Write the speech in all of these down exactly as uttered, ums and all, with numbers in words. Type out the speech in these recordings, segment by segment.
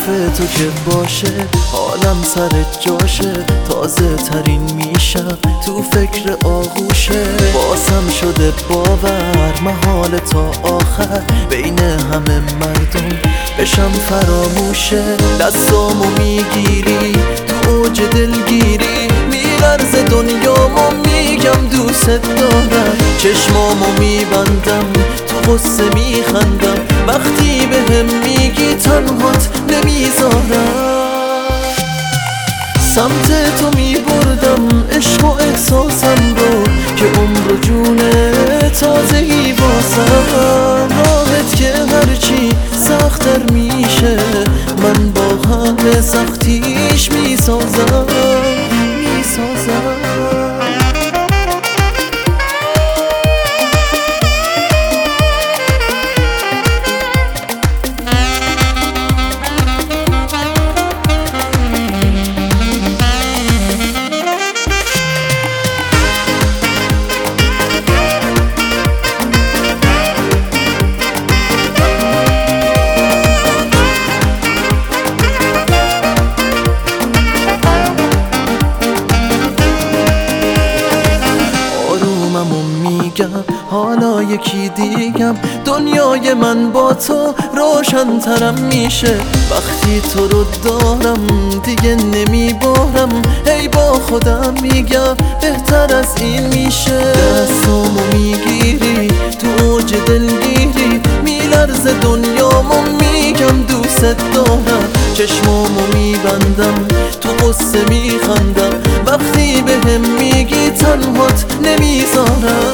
تو که باشه حالم سر جاشه، تازه ترین میشم تو فکر آغوشه. بازم شده باور محال تا آخر بین همه مردم بشم فراموشه. دستامو میگیری تو اوج دلگیری، میلرزه دنیامو میگم دوست دارم. چشمامو میبندم تو غصه میخندم، وقتی به هم میگی تنهات نمیذارم. سمت تو میبردم عشق و احساسم رو که عمر و جون تازه‌ای واسم. راحت که هرچی سخت‌تر میشه من با همه سختیش میسازم میسازم. حالا یکی دیگم دنیای من با تو روشن ترم میشه. وقتی تو رو دارم دیگه نمیبارم، هی با خودم میگم بهتر از این میشه. دستامو میگیری تو اوج دلگیری، میلرزه دنیامو میگم دوست دارم. چشمامو میبندم تو قصه میخندم، وقتی به هم میگی تنهات نمیذارم.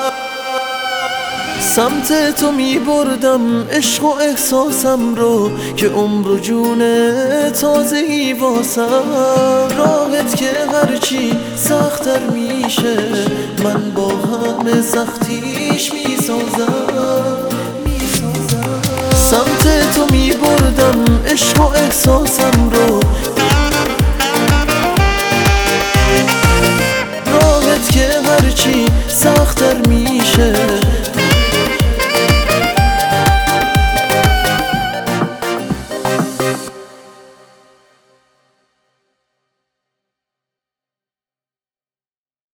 سمت تو میبردم عشق و احساسم رو که عمر و جون تازه‌ای واسم. راحت که هرچی سخت‌تر میشه من با همه سختیش میسازم میسازم. سمت تو میبردم عشق و احساسم رو، راحت که هرچی سخت‌تر میشه